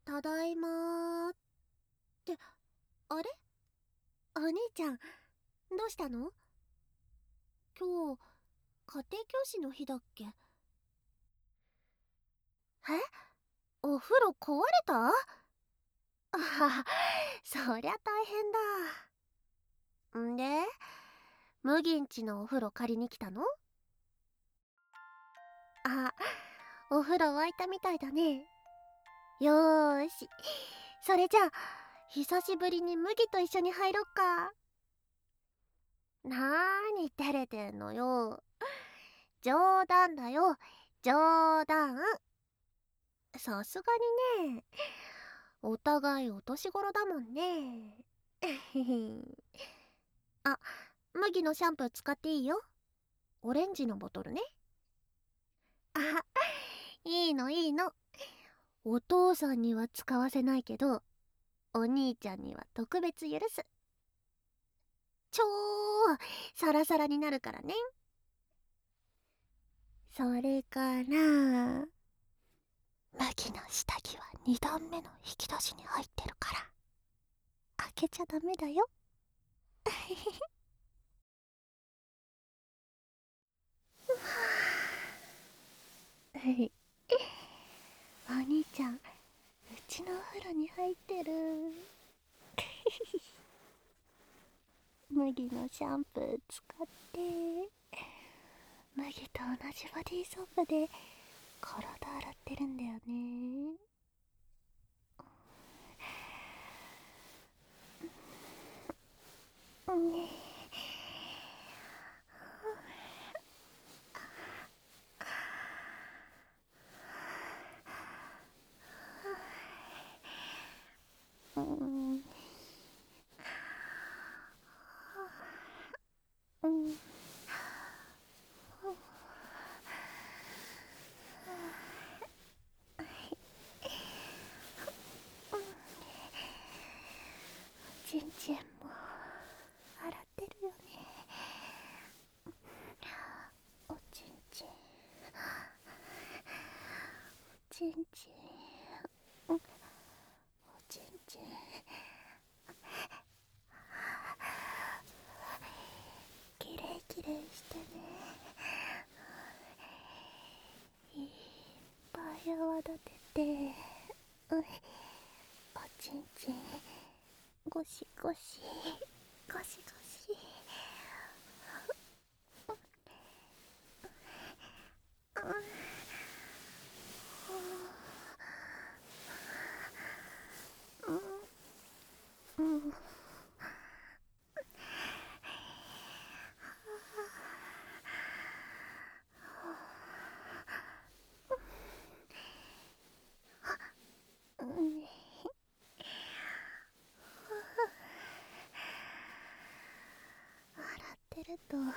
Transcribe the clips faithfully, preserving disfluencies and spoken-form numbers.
ただいまーって、あれ、お兄ちゃん、どうしたの？今日、家庭教師の日だっけ？え、お風呂壊れた？あはは、そりゃ大変だ。んで、麦んちのお風呂借りに来たの？あ、お風呂沸いたみたいだね。よーし、それじゃあ、久しぶりに麦と一緒に入ろっか。なーに照れてんのよ。冗談だよ、冗談。さすがにね、お互いお年頃だもんね。あ、麦のシャンプー使っていいよ。オレンジのボトルね。あ、いいのいいの。お父さんには使わせないけど、お兄ちゃんには特別許す。超サラサラになるからね。それから麦の下着はにだんめの引き出しに入ってるから開けちゃダメだよ。はい、お兄ちゃん、うちのお風呂に入ってる。麦のシャンプー使って麦と同じボディーソープで体洗ってるんだよね。ねえ、うん、うん、ちんちんも洗ってるよね。おちんちん、おちんちん、おちんちん、きれいきれいしてね。いっぱい泡立てて、うん、おちんちんゴシゴシゴシゴシ、うん、うん、うん、洗ってるとお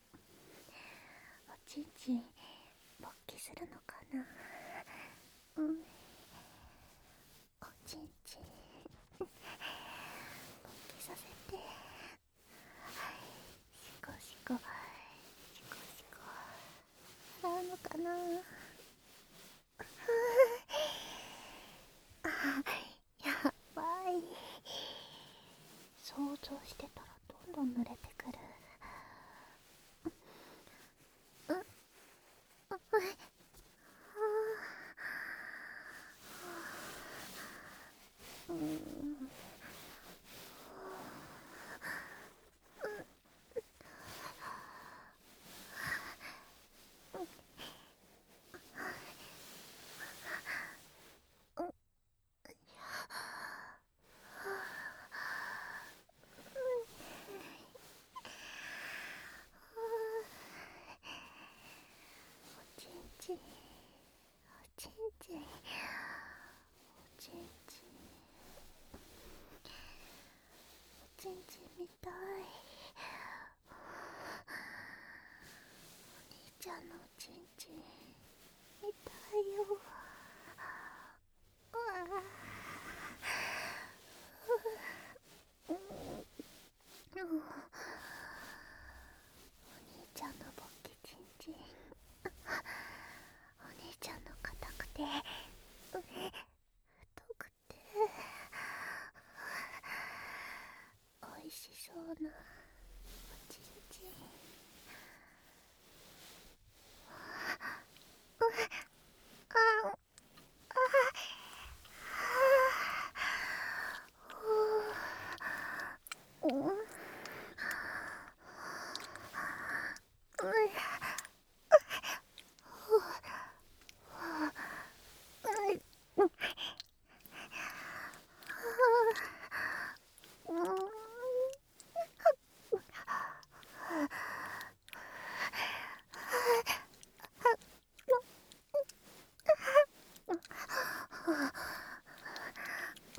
ちんちん勃起するのかな。うん、おちんちん勃起させて、シコシコシコシコ洗うのかな。あ、やばい。想像してたらどんどん濡れてくる。うん、あ、うん、おちんちん、おちんちん、おちんちん、おちんちんみたい。お兄ちゃんのおちんちんみたいよ。うわ、うん、お兄ちゃんのボッキちんちん、お兄ちゃんの硬くて太く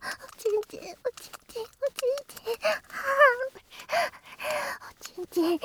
おちんちん、おちんちん、おちんちん、おちんちん、おちんちん、おちんちん、おちんちん、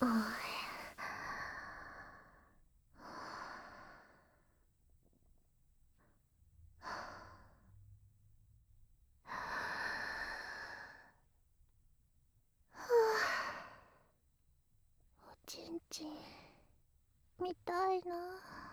あおちんちん見たいな。